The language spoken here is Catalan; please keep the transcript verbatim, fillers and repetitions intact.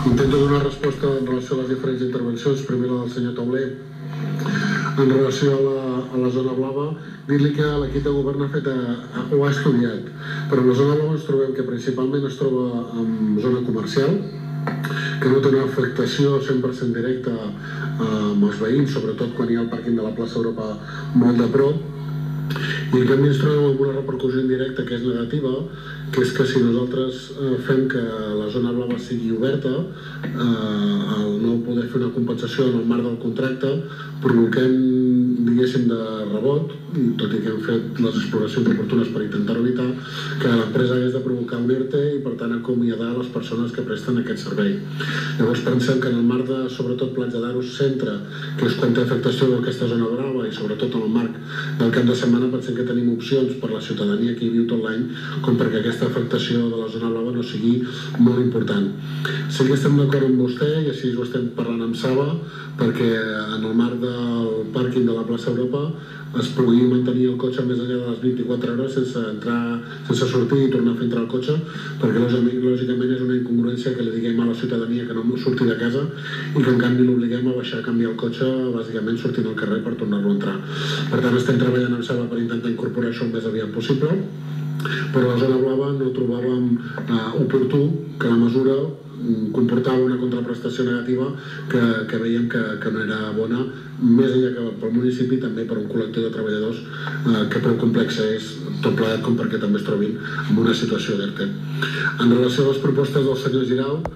Intento donar resposta en relació a les diferents intervencions. Primer la del senyor Tauler. En relació a la, a la zona blava, dir-li que l'equip de govern ha fet a, a, ho ha estudiat, però en la zona blava ens trobem que principalment es troba en zona comercial, que no té una afectació cent per cent directa amb els veïns, sobretot quan hi ha el pàrquing de la plaça Europa molt de prop, i en canvi ens trobem amb una repercussió indirecta que és negativa, que és que si nosaltres eh, fem que la zona blava sigui oberta, eh, al no poder fer una compensació en el marc del contracte, provoquem, diguéssim, de rebot, tot i que hem fet les exploracions oportunes per intentar evitar, que l'empresa hagués de provocar un ERTE i per tant acomiadar les persones que presten aquest servei. Llavors pensem que en el marc de, sobretot, Platja d'Aro Centre, que és quan té afectació d'aquesta zona blava i sobretot en el marc del cap de setmana, pensem que tenim opcions per la ciutadania que hi viu tot l'any com perquè aquesta afectació de la zona blava no sigui molt important. Sí que estem d'acord amb vostè i així ho estem parlant amb Saba, perquè en el marc del pàrquing de la plaça Europa es pugui mantenir el cotxe més enllà de les vint-i-quatre hores sense entrar, sense sortir i tornar a fer entrar el cotxe, perquè lògicament és una incongruència que li diguem a la ciutadania que no surti de casa i que en canvi l'obliguem a baixar a canviar el cotxe bàsicament sortint al carrer per tornar-lo a entrar. Per tant estem treballant amb Saba per intentar incorporar això el més aviat possible, però a la zona blava no trobàvem eh, oportú que la mesura comportava una contraprestació negativa que, que veiem que, que no era bona, més enllà que pel municipi, també per un col·lectiu de treballadors eh, que prou complexa és tot plegat com perquè també es trobin en una situació d'ERTE. En relació a les propostes del senyor Girau,